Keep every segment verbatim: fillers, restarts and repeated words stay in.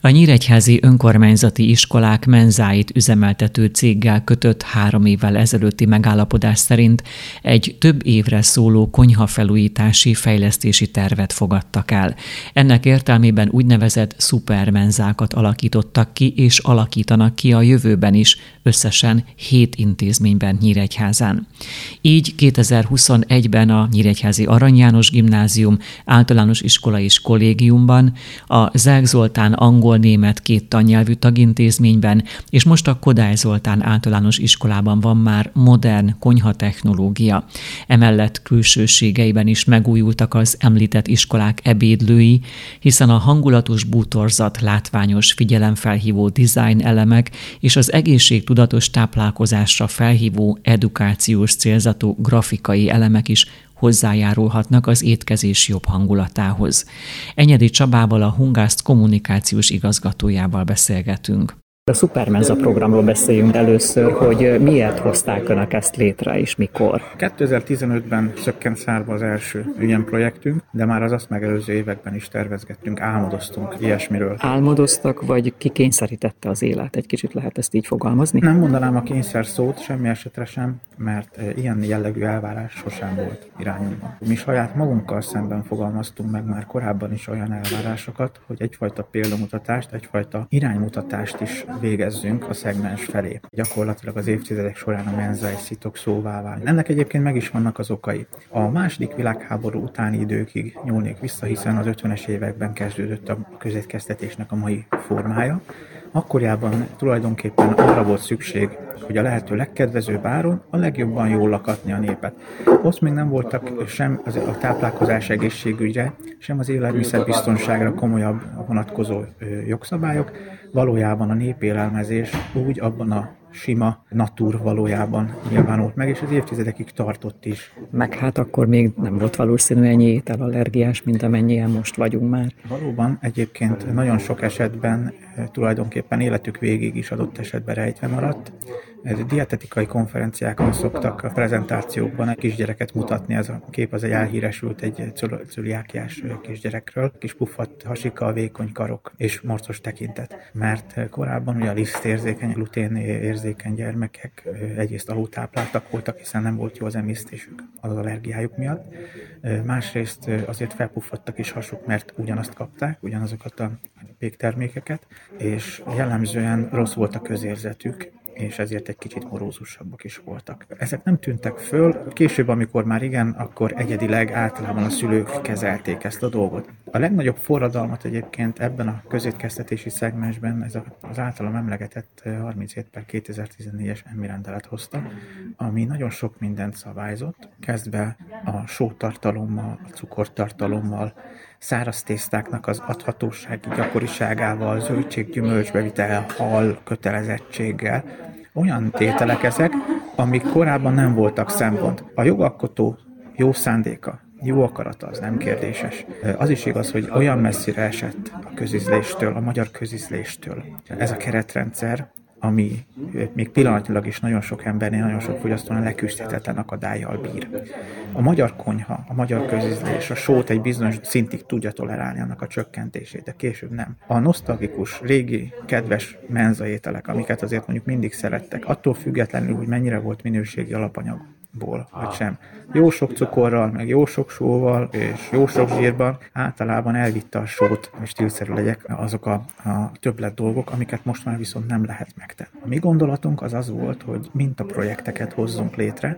A nyíregyházi önkormányzati iskolák menzáit üzemeltető céggel kötött három évvel ezelőtti megállapodás szerint egy több évre szóló konyhafelújítási fejlesztési tervet fogadtak el. Ennek értelmében úgynevezett szupermenzákat alakítottak ki és alakítanak ki a jövőben is, összesen hét intézményben Nyíregyházán. Így kétezer-huszonegyben a Nyíregyházi Arany János Gimnázium általános iskola és kollégiumban, a Zelk Zoltán angol-német két tannyelvű tagintézményben, és most a Kodály Zoltán általános iskolában van már modern konyhatechnológia. Emellett külsőségeiben is megújultak az említett iskolák ebédlői, hiszen a hangulatos bútorzat, látványos figyelemfelhívó design elemek és az egészségtudatos táplálkozásra felhívó edukációs célzatú grafikai elemek is hozzájárulhatnak az étkezés jobb hangulatához. Enyedi Csabával, a Hungást kommunikációs igazgatójával beszélgetünk. A Szupermenza programról beszéljünk először, hogy miért hozták Önök ezt létre és mikor. kétezer-tizenötben szökkent szárba az első ilyen projektünk, de már az azt megelőző években is tervezgettünk, álmodoztunk ilyesmiről. Álmodoztak, vagy kikényszerítette az élet? Egy kicsit lehet ezt így fogalmazni? Nem mondanám a kényszer szót, semmi esetre sem, mert ilyen jellegű elvárás sosem volt irányunkban. Mi saját magunkkal szemben fogalmaztunk meg már korábban is olyan elvárásokat, hogy egyfajta példamutatást, egyfajta iránymutatást is végezzünk a szegmens felé. Gyakorlatilag az évtizedek során a menza egy szitokszóvá vált. Ennek egyébként meg is vannak az okai. A második világháború utáni időkig nyúlnék vissza, hiszen az ötvenes években kezdődött a közétkeztetésnek a mai formája. Akkoriában tulajdonképpen arra volt szükség, hogy a lehető legkedvezőbb áron a legjobban jól lakatni a népet. Ott még nem voltak sem a táplálkozás egészségügyre, sem az élelmiszerbiztonságra komolyabb vonatkozó jogszabályok. Valójában a népélelmezés úgy abban a sima natur valójában nyilvánult meg, és az évtizedekig tartott is. Meg hát akkor még nem volt valószínű ennyi ételallergiás, mint amennyien most vagyunk már. Valóban egyébként nagyon sok esetben tulajdonképpen életük végig is adott esetben rejtve maradt. Dietetikai konferenciákon szoktak a prezentációkban egy kisgyereket mutatni, ez a kép az egy elhíresült egy cöliákiás kisgyerekről, kis puffadt hasika, vékony karok és morcos tekintet. Mert korábban ugye a lisztérzékeny, glutén érzékeny gyermekek egyrészt alultápláltak voltak, hiszen nem volt jó az emésztésük az allergiájuk miatt. Másrészt azért felpuffadtak is hasuk, mert ugyanazt kapták, ugyanazokat a péktermékeket, és jellemzően rossz volt a közérzetük, és ezért egy kicsit morózusabbak is voltak. Ezek nem tűntek föl, később, amikor már igen, akkor egyedileg általában a szülők kezelték ezt a dolgot. A legnagyobb forradalmat egyébként ebben a közétkeztetési szegmensben ez az általam emlegetett harminchét per kétezer-tizennégyes em i rendelet hozta, ami nagyon sok mindent szabályzott, kezdve a sótartalommal, a cukortartalommal, száraz tésztáknak az adhatósági gyakoriságával, zöldség-gyümölcsbevitel, hal kötelezettséggel. Olyan tételek ezek, amik korábban nem voltak szempont. A jogalkotó jó szándéka, jó akarata, az nem kérdéses. Az is igaz, hogy olyan messzire esett a közízléstől, a magyar közízléstől ez a keretrendszer, ami még pillanatilag is nagyon sok embernél, nagyon sok fogyasztónál leküzdhetetlen akadállyal bír. A magyar konyha, a magyar közízlés, a sót egy bizonyos szintig tudja tolerálni annak a csökkentését, de később nem. A nosztalgikus, régi, kedves menzaételek, amiket azért mondjuk mindig szerettek, attól függetlenül, hogy mennyire volt minőségi alapanyagból, vagy sem. Jó sok cukorral, meg jó sok sóval, és jó sok zsírban általában elvitte a sót, és stílszerű legyek, azok a, a többlet dolgok, amiket most már viszont nem lehet megtenni. A mi gondolatunk az az volt, hogy mintaprojekteket hozzunk létre,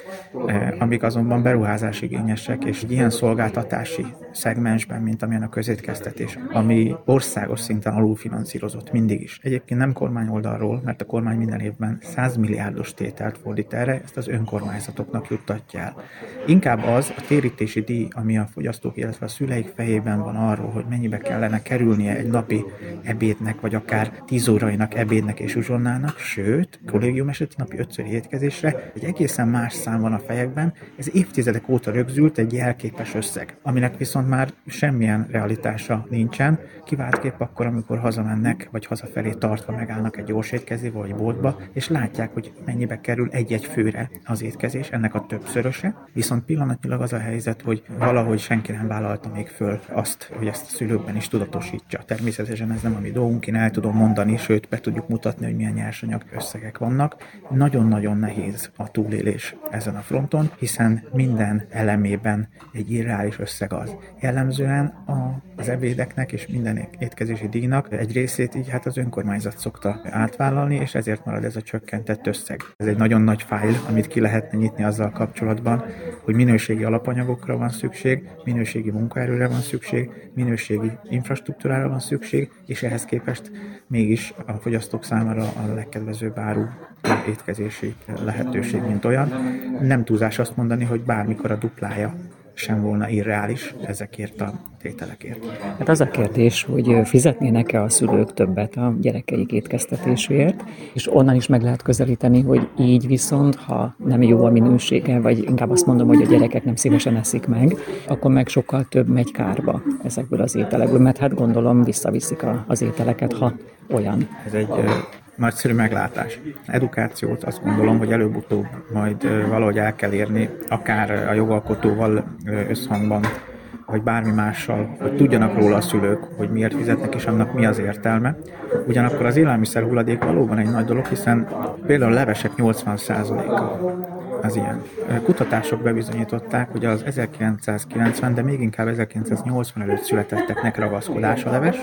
amik azonban beruházásigényesek, és egy ilyen szolgáltatási szegmensben, mint amilyen a közétkeztetés, ami országos szinten alulfinanszírozott mindig is. Egyébként nem kormány oldalról, mert a kormány minden évben száz milliárdos tételt fordít erre, ezt az önkormányzatoknak juttatja el. Inkább az a térítési díj, ami a fogyasztók, illetve a szüleik fejében van arról, hogy mennyibe kellene kerülnie egy napi ebédnek, vagy akár tíz órainak ebédnek és uzsonnának, sőt, kollégium eseti napi ötszöri étkezésre egy egészen más szám van a fejekben, ez évtizedek óta rögzült egy jelképes összeg, aminek viszont már semmilyen realitása nincsen, kiváltképp akkor, amikor hazamennek, vagy hazafelé tartva megállnak egy gyorsétkezébe vagy boltba, és látják, hogy mennyibe kerül egy-egy főre az étkezés, ennek a többszöröse, viszont pillanatnyilag az a helyzet, hogy valahogy senki nem vállalta még föl azt, hogy ezt a szülőkben is tudatosítsa. Természetesen ez nem a mi dolgunk, én el tudom mondani, sőt be tudjuk mutatni, hogy milyen nyersanyag összegek vannak. Nagyon-nagyon nehéz a túlélés ezen a fronton, hiszen minden elemében egy irreális összeg az. Jellemzően a, az ebédeknek és minden étkezési díjnak egy részét így hát az önkormányzat szokta átvállalni, és ezért marad ez a csökkentett összeg. Ez egy nagyon nagy fájl, amit ki lehetne nyitni azzal kapcsolatban, hogy minőségi alapanyagokra van szükség, minőségi munkaerőre van szükség, minőségi infrastruktúrára van szükség, és ehhez képest mégis a fogyasztók számára a legkedvezőbb áru étkezési lehetőség, mint olyan. Nem túlzás azt mondani, hogy bármikor a duplája sem volna irreális ezekért a tételekért. Hát az a kérdés, hogy fizetnének-e a szülők többet a gyerekeik étkeztetéséért, és onnan is meg lehet közelíteni, hogy így viszont, ha nem jó a minősége, vagy inkább azt mondom, hogy a gyerekek nem szívesen eszik meg, akkor meg sokkal több megy kárba ezekből az ételekből, mert hát gondolom visszaviszik a, az ételeket, ha olyan. Ez egy ö, nagyszerű meglátás. Edukációt azt gondolom, hogy előbb-utóbb majd ö, valahogy el kell érni, akár a jogalkotóval ö, összhangban, vagy bármi mással, hogy tudjanak róla a szülők, hogy miért fizetnek, és annak mi az értelme. Ugyanakkor az élelmiszer hulladék valóban egy nagy dolog, hiszen például a levesek nyolcvan százaléka az ilyen. Kutatások bebizonyították, hogy az ezerkilencszázkilencven, de még inkább ezerkilencszáznyolcvan előtt születetteknek ragaszkodás a leves.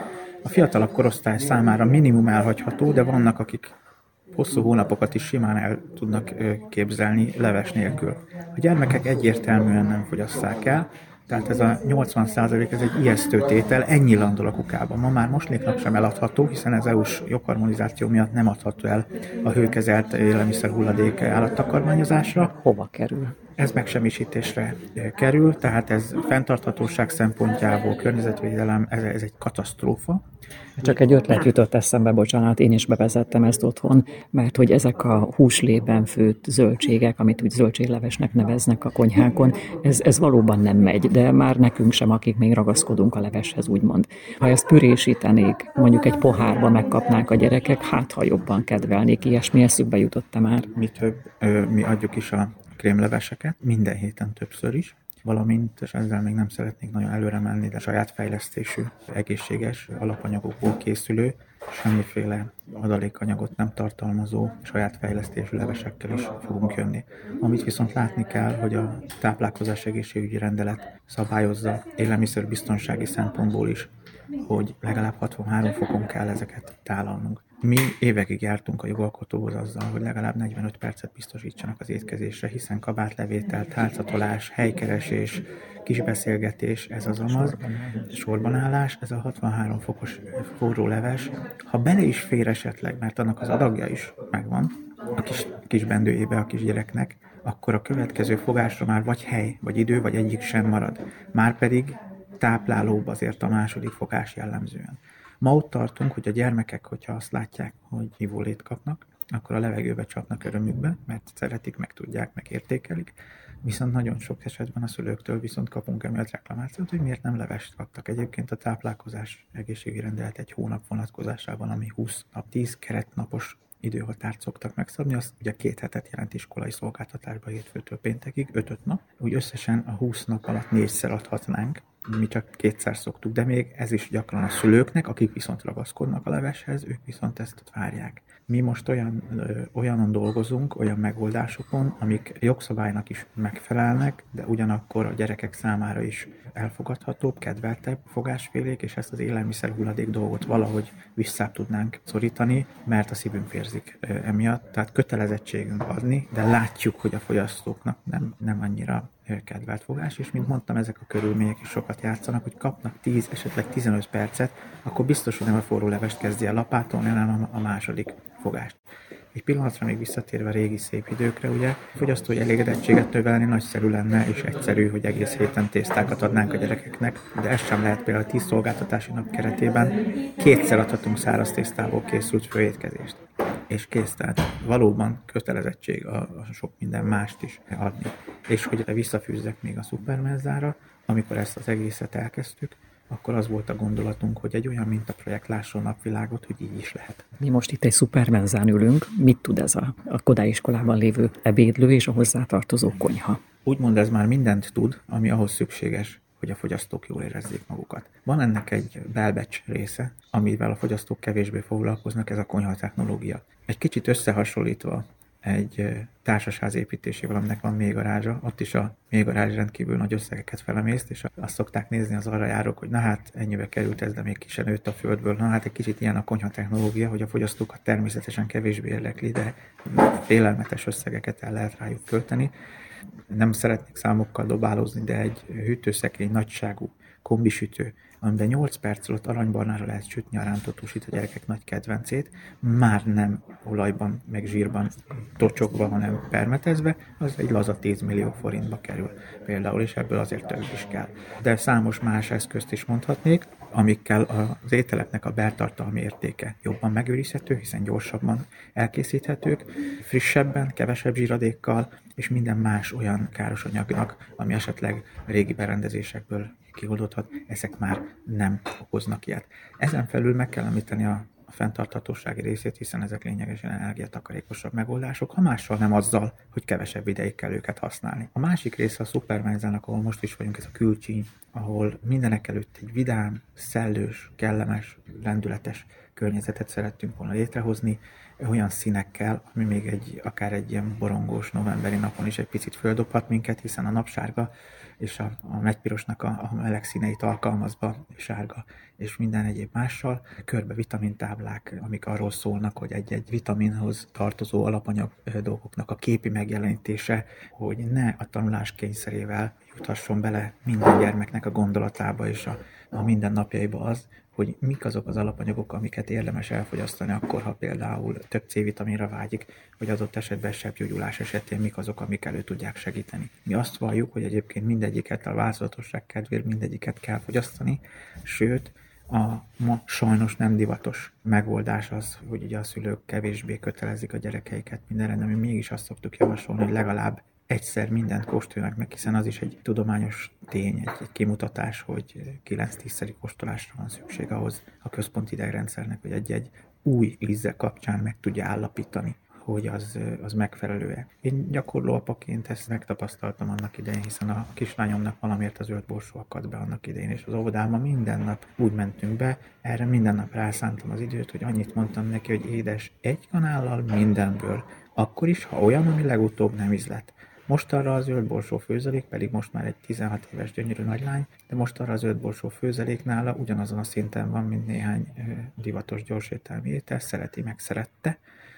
A fiatalabb korosztály számára minimum elhagyható, de vannak, akik hosszú hónapokat is simán el tudnak képzelni leves nélkül. A gyermekek egyértelműen nem fogyasszák el, tehát ez a nyolcvan százalék, ez egy ijesztő tétel, ennyi landol a kukában. Ma már mosléknak sem eladható, hiszen az é u-s jogharmonizáció miatt nem adható el a hőkezelt élelmiszer hulladék állattakarmányozásra. Hova kerül? Ez megsemmisítésre kerül, tehát ez fenntarthatóság szempontjából, környezetvédelem, ez, ez egy katasztrófa. Csak egy ötlet jutott eszembe, bocsánat, én is bevezettem ezt otthon, mert hogy ezek a húslében főtt zöldségek, amit úgy zöldséglevesnek neveznek a konyhákon, ez, ez valóban nem megy, de már nekünk sem, akik még ragaszkodunk a leveshez, úgymond. Ha ezt pürésítenék, mondjuk egy pohárba megkapnák a gyerekek, hát ha jobban kedvelnék, ilyesmi eszükbe jutott már. Mi több, mi adjuk is a krémleveseket, minden héten többször is, valamint, és ezzel még nem szeretnék nagyon előre menni, de saját fejlesztésű, egészséges alapanyagokból készülő, semmiféle adalékanyagot nem tartalmazó, saját fejlesztésű levesekkel is fogunk jönni. Amit viszont látni kell, hogy a táplálkozás egészségügyi rendelet szabályozza élelmiszerbiztonsági szempontból is, hogy legalább hatvanhárom fokon kell ezeket tálalnunk. Mi évekig jártunk a jogalkotóhoz azzal, hogy legalább negyvenöt percet biztosítsanak az étkezésre, hiszen kabátlevétel, tálcatolás, helykeresés, kisbeszélgetés, ez az amaz, sorbanállás, ez a hatvanhárom fokos forró leves. Ha bele is fér esetleg, mert annak az adagja is megvan, a kis, kis bendőjébe a kisgyereknek, akkor a következő fogásra már vagy hely, vagy idő, vagy egyik sem marad. Márpedig táplálóbb azért a második fogás jellemzően. Ma ott tartunk, hogy a gyermekek, hogyha azt látják, hogy ivólét kapnak, akkor a levegőbe csapnak örömükbe, mert szeretik, meg tudják, meg értékelik. Viszont nagyon sok esetben a szülőktől viszont kapunk emiatt reklamációt, hogy miért nem levest kaptak. Egyébként a táplálkozás egészségügyi rendelet egy hónap vonatkozásában, ami húsz nap, tíz keretnapos időhatárt szoktak megszabni, az ugye két hetet jelent iskolai szolgáltatásba hétfőtől péntekig, öt-öt nap. Úgy összesen a húsz nap alatt négyszer adhatnánk, mi csak kétszer szoktuk, de még ez is gyakran a szülőknek, akik viszont ragaszkodnak a leveshez, ők viszont ezt várják. Mi most olyan, ö, olyanon dolgozunk, olyan megoldásokon, amik jogszabálynak is megfelelnek, de ugyanakkor a gyerekek számára is elfogadhatóbb, kedveltebb fogásfélék, és ezt az élelmiszer hulladék dolgot valahogy vissza tudnánk szorítani, mert a szívünk vérzik ö, emiatt. Tehát kötelezettségünk adni, de látjuk, hogy a fogyasztóknak nem, nem annyira kedvelt fogás, és mint mondtam, ezek a körülmények is sokat játszanak, hogy kapnak tíz, esetleg tizenöt percet, akkor biztos, hogy nem a forró levest kezdi el lapátolni, hanem a második fogást. Egy pillanatra még visszatérve régi szép időkre, ugye, fogyasztói elégedettséget növelni nagyszerű lenne, és egyszerű, hogy egész héten tésztákat adnánk a gyerekeknek, de ez sem lehet például a tíz szolgáltatási nap keretében. Kétszer adhatunk száraz tésztából készült főétkezést. és kész, tehát valóban kötelezettség a, a sok minden mást is adni. És hogy visszafűzzek még a szupermenzára, amikor ezt az egészet elkezdtük, akkor az volt a gondolatunk, hogy egy olyan mintaprojekt lásson napvilágot, hogy így is lehet. Mi most itt egy szupermenzán ülünk. Mit tud ez a, a Kodály iskolában lévő ebédlő és a hozzátartozó konyha? Úgymond ez már mindent tud, ami ahhoz szükséges, hogy a fogyasztók jól érezzék magukat. Van ennek egy belbecs része, amivel a fogyasztók kevésbé foglalkoznak, ez a konyha technológia. Egy kicsit összehasonlítva egy társasház építésével, aminek van mélygarázsa, ott is a mélygarázs rendkívül nagy összegeket felemészt, és azt szokták nézni az arra járók, hogy na hát ennyibe került ez, de még ki sem nőtt a földből. Na hát egy kicsit ilyen a konyha technológia, hogy a fogyasztókat természetesen kevésbé érdekli, de félelmetes összegeket el lehet rájuk költeni. Nem szeretnék számokkal dobálózni, de egy hűtőszekrény nagyságú kombisütő, amiben nyolc perc alatt aranybarnára lehet sütni a rántott húsit, a gyerekek nagy kedvencét, már nem olajban, meg zsírban tocsogva, hanem permetezve, az egy laza tíz millió forintba kerül például, és ebből azért több is kell. De számos más eszközt is mondhatnék, amikkel az ételeknek a beltartalmi értéke jobban megőrizhető, hiszen gyorsabban elkészíthetők, frissebben, kevesebb zsíradékkal, és minden más olyan káros anyagnak, ami esetleg régi berendezésekből kioldódhat, ezek már nem okoznak ilyet. Ezen felül meg kell említeni a a fenntarthatósági részét, hiszen ezek lényegesen energiatakarékosabb megoldások, ha mással nem azzal, hogy kevesebb ideig kell őket használni. A másik része a szupermenzának, ahol most is vagyunk, ez a külcsíny, ahol mindenek előtt egy vidám, szellős, kellemes, lendületes környezetet szerettünk volna létrehozni, olyan színekkel, ami még egy, akár egy ilyen borongós novemberi napon is egy picit földobhat minket, hiszen a napsárga és a, a megypirosnak a, a meleg színeit alkalmazva, sárga és minden egyéb mással, körbe vitamintáblák, amik arról szólnak, hogy egy-egy vitaminhoz tartozó alapanyag dolgoknak a képi megjelenítése, hogy ne a tanulás kényszerével juthasson bele minden gyermeknek a gondolatába és a, a mindennapjaiba az, hogy mik azok az alapanyagok, amiket érdemes elfogyasztani akkor, ha például több C-vitaminra vágyik, vagy adott esetben sebgyógyulás esetén mik azok, amik elő tudják segíteni. Mi azt valljuk, hogy egyébként mindegyiket a változatosság kedvéért mindegyiket kell fogyasztani, sőt, a ma sajnos nem divatos megoldás az, hogy ugye a szülők kevésbé kötelezik a gyerekeiket mindenre, de mi mégis azt szoktuk javasolni, hogy legalább egyszer mindent kóstoljanak meg, hiszen az is egy tudományos tény, egy, egy kimutatás, hogy kilenc-tízszeri kóstolásra van szükség ahhoz a központi idegrendszernek, hogy egy-egy új íze kapcsán meg tudja állapítani, hogy az, az megfelelő-e. Én gyakorló apaként ezt megtapasztaltam annak idején, hiszen a kislányomnak valamiért az zöld borsó akadt be annak idején, és az óvodában minden nap úgy mentünk be, erre minden nap rászántam az időt, hogy annyit mondtam neki, hogy édes, egy kanállal mindenből, akkor is, ha olyan, ami legutóbb nem ízlett. Most arra a zöld borsó főzelék, pedig most már egy tizenhat éves gyönyörű nagylány, de most arra a zöld borsó főzelék nála ugyanazon a szinten van, mint néhány divatos gyorsételmi étel, szereti, megszerette,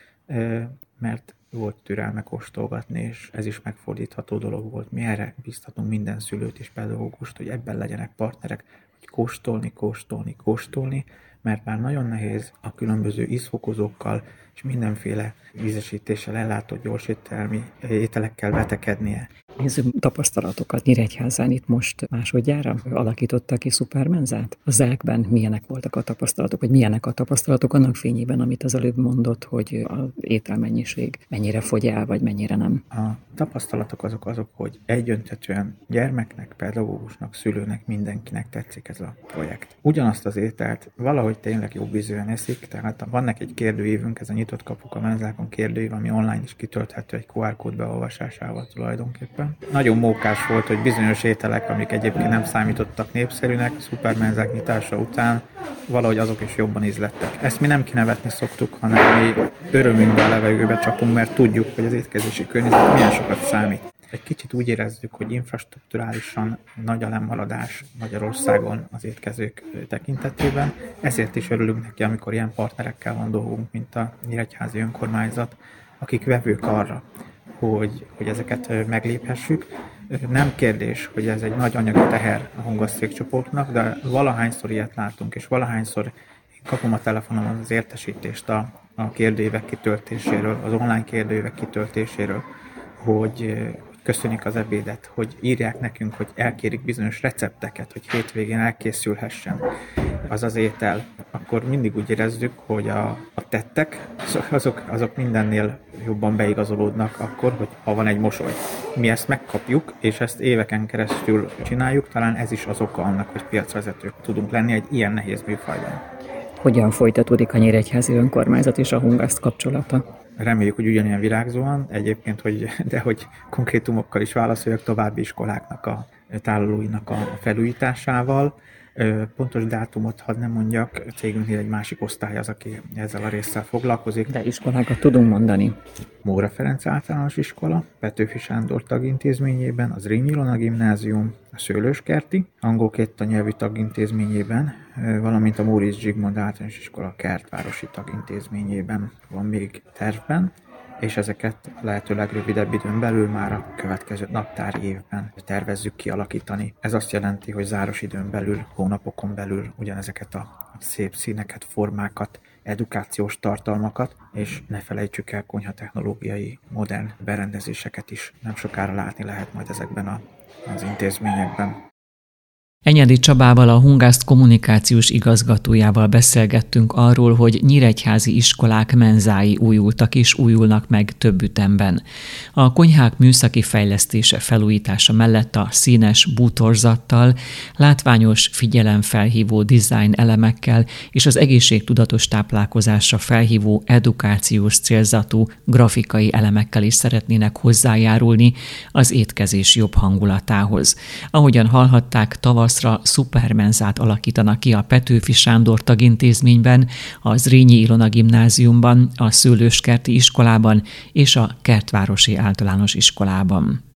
mert volt türelme kóstolgatni, és ez is megfordítható dolog volt. Mi erre biztatunk minden szülőt és pedagógust, hogy ebben legyenek partnerek, hogy kóstolni, kóstolni, kóstolni, mert már nagyon nehéz a különböző ízfokozókkal és mindenféle ízesítéssel ellátott gyorsételmi ételekkel vetekednie. Nézzük tapasztalatokat. Nyíregyházán itt most másodjára alakítottak ki szupermenzát. A zsákben milyenek voltak a tapasztalatok, vagy milyenek a tapasztalatok annak fényében, amit az előbb mondott, hogy az ételmennyiség mennyire fogy el, vagy mennyire nem? A tapasztalatok azok azok, hogy egyöntetően gyermeknek, pedagógusnak, szülőnek, mindenkinek tetszik ez a projekt. Ugyanazt az ételt valahogy tényleg jobb ízűen eszik, tehát vannak egy kérdőívünk, ez a nyitott kapuk a menzákon kérdőív, ami online is kitölthető egy kú ár kód beolvasásával tulajdonképpen. Nagyon mókás volt, hogy bizonyos ételek, amik egyébként nem számítottak népszerűnek, a szupermenzák nyitása után valahogy azok is jobban ízlettek. Ezt mi nem kinevetni szoktuk, hanem mi örömünkbe a levegőbe csapunk, mert tudjuk, hogy az étkezési környezet milyen sokat számít. Egy kicsit úgy érezzük, hogy infrastrukturálisan nagy a lemaradás Magyarországon az étkezők tekintetében, ezért is örülünk neki, amikor ilyen partnerekkel van dolgunk, mint a Nyíregyházi önkormányzat, akik vevők arra, hogy, hogy ezeket megléphessük. Nem kérdés, hogy ez egy nagy anyagi teher a hongasszékcsoportnak, de valahányszor ilyet látunk, és valahányszor kapom a telefonon az értesítést a, a kérdőívek kitöltéséről, az online kérdőívek kitöltéséről, hogy köszönik az ebédet, hogy írják nekünk, hogy elkérik bizonyos recepteket, hogy hétvégén elkészülhessen. az az étel, akkor mindig úgy érezzük, hogy a, a tettek, azok, azok mindennél jobban beigazolódnak akkor, hogy ha van egy mosoly. Mi ezt megkapjuk, és ezt éveken keresztül csináljuk, talán ez is az oka annak, hogy piacvezetők tudunk lenni egy ilyen nehéz műfajban. Hogyan folytatódik a Nyíregyházi Önkormányzat és a Hungaszt kapcsolata? Reméljük, hogy ugyanilyen virágzóan, egyébként, hogy, de hogy konkrétumokkal is válaszoljak, további iskoláknak a tálalóinak a felújításával. Pontos dátumot hadd nem mondjak, cégünknél egy másik osztály az, aki ezzel a résszel foglalkozik. De iskolákat tudunk mondani. Móra Ferenc általános iskola, Petőfi Sándor tagintézményében, az Zrínyi Ilona gimnázium, a Szőlőskerti, angol kétanyelvű tagintézményében, valamint a Móricz Zsigmond általános iskola kertvárosi tagintézményében van még tervben, és ezeket lehetőleg rövidebb időn belül már a következő naptári évben tervezzük kialakítani. Ez azt jelenti, hogy záros időn belül, hónapokon belül ugyanezeket a szép színeket, formákat, edukációs tartalmakat, és ne felejtsük el konyhatechnológiai modern berendezéseket is. Nem sokára látni lehet majd ezekben a, az intézményekben. Enyedi Csabával, a Hungaszt kommunikációs igazgatójával beszélgettünk arról, hogy nyíregyházi iskolák menzái újultak és újulnak meg több ütemben. A konyhák műszaki fejlesztése, felújítása mellett a színes bútorzattal, látványos, figyelemfelhívó design elemekkel és az egészségtudatos táplálkozásra felhívó edukációs célzatú grafikai elemekkel is szeretnének hozzájárulni az étkezés jobb hangulatához. Ahogyan hallhatták, tavasz szupermenzát alakítanak ki a Petőfi Sándor tagintézményben, a Zrínyi Ilona gimnáziumban, a Szőlőskerti iskolában és a Kertvárosi általános iskolában.